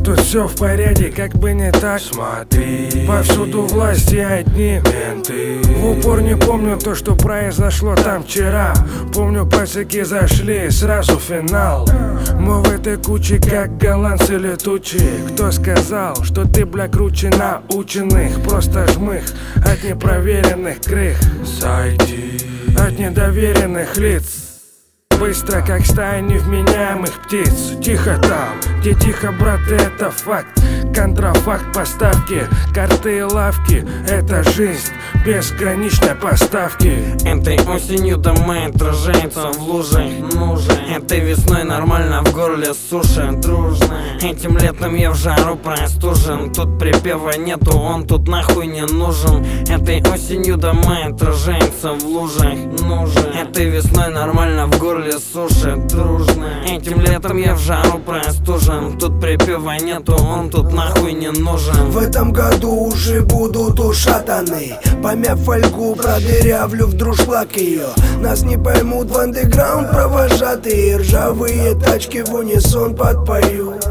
тут все в порядке, как бы не так. Смотри, повсюду власти одни менты. В упор не помню то, что произошло там вчера. Помню, пасеки зашли, и сразу финал. Мы в этой куче, как голландцы летучие. Кто сказал, что ты, бля, круче наученных? Просто жмых от непроверенных крых. Сойди от недоверенных лиц. Быстро, как стая невменяемых птиц. Тихо там, где тихо, брат, это факт. Контрафакт, поставки, карты и лавки. Это жизнь безграничной поставки. Этой осенью дома отражается в луже. Этой весной нормально в горле суши. Дружно. Этим летом я в жару простужен. Тут припева нету, он тут нахуй не нужен. Этой осенью дома отражается в лужах. Этой весной нормально в горле суши. Дружно. Этим летом я в жару простужен. Тут припева нету, он тут нахуй не нужен. В этом году уже будут ушатаны. Помяв фольгу, продырявлю в друшлаг ее. Нас не поймут в андеграунд провожатые. Ржавые тачки в унисон подпоют.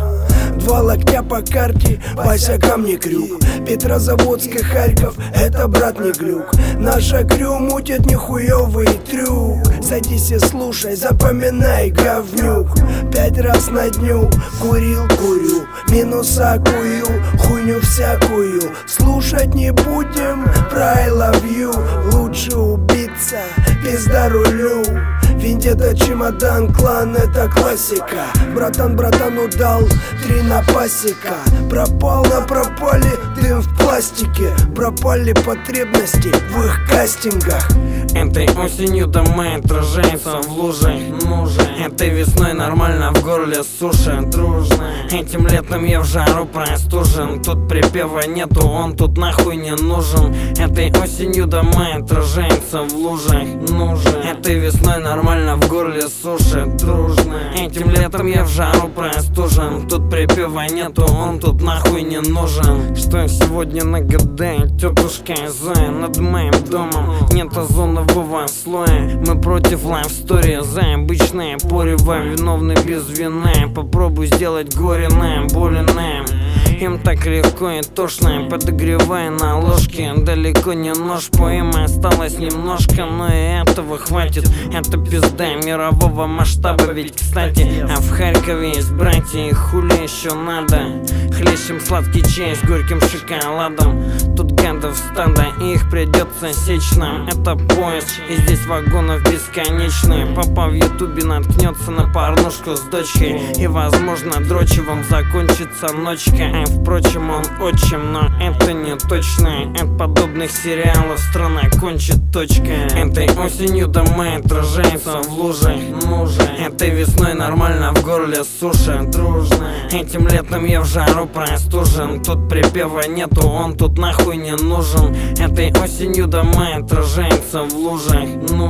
2 локтя по карте, Вася камни крюк. Петрозаводск, Харьков, это, брат, не глюк. Наша крю мутит нехуёвый трюк. Садись и слушай, запоминай, говнюк. 5 раз на дню курил, курю. Минуса кую, хуйню всякую. Слушать не будем про I love you. Лучше убиться, пизда рулю. Вендетта, чемодан, клан, это классика. Братан братану дал 3 на пасека. Пропал на пропали дым в пластике. Пропали потребности в их кастингах. Этой осенью дома отражается в лужах. Этой весной нормально в горле суши. Дружно. Этим летом я в жару простужен. Тут припева нету, он тут нахуй не нужен. Этой осенью дома отражается в лужах. Этой весной нормально в горле суши. Дружно. Этим летом я в жару простужен. Тут припева нету, он тут нахуй не нужен. Что сегодня нагадает тетушка Зоя над моим домом? Нет озонового слоя. Мы против лайфстори за обычное порево. Виновны без вины. Попробуй сделать горе нам, боли нам. Им так легко и тошно, подогревая на ложке. Далеко не нож, поэма осталось немножко, но и этого хватит. Это пизда мирового масштаба. Ведь, кстати, а в Харькове есть братья, и хули еще надо. Хлещем сладкий чай с горьким шоколадом. Тут гадов стадо, и их придется сечь нам. Это поезд, и здесь вагонов бесконечные. Папа в ютубе наткнется на порнушку с дочкой, и, возможно, дрочевым закончится ночка. Впрочем, он отчим, но это не точно. От подобных сериалов страна кончит, точка. Этой осенью дома отражается в лужах. Этой весной нормально в горле суши. Дружно. Этим летом я в жару простужен. Тут припева нету, он тут нахуй не нужен. Этой осенью дома отражается в лужах.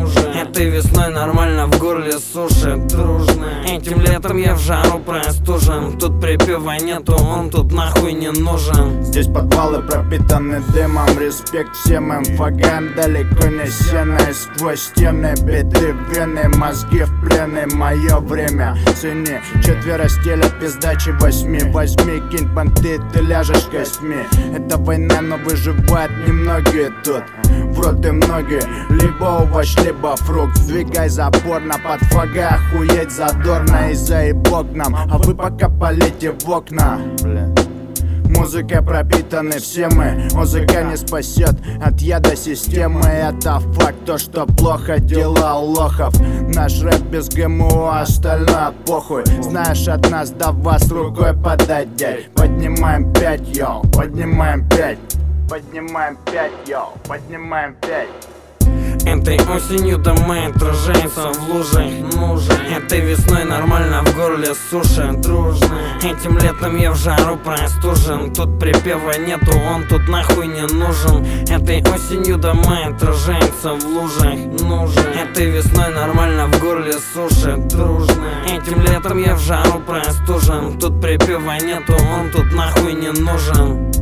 Этой весной нормально в горле суши. Дружно. Этим летом я в жару простужен. Тут припева нету, он тут нахуй не нужен. Здесь подвалы пропитаны дымом. Респект всем МФГ, далеко не сено. И сквозь стены биты вены. Мозги в плены, мое время цени. 4 стелят пиздачи 8. Возьми, кинь понты, ты ляжешь костьми. Это война, но выживают немногие тут. В рот им ноги, либо овощ, либо фрукт. Сдвигай запор на подфага, охуеть задорно. И заебок нам, а вы пока полите в окна. Музыкой пропитаны все мы. Музыка не спасет от яда системы. Это факт, то что плохо делал лохов. Наш рэп без ГМО, остальное похуй. Знаешь, от нас до вас рукой подать, дядь. Поднимаем 5, йоу, поднимаем 5. Поднимаем 5, йоу, поднимаем 5. Этой осенью дома отражается в лужах. Этой весной нормально в горле суши. Дружно. Этим летом я в жару простужен. Тут припева нету, он тут нахуй не нужен. Этой осенью дома отражается в лужах. Этой весной нормально в горле суши. Дружно. Этим летом я в жару простужен. Тут припева нету, он тут нахуй не нужен.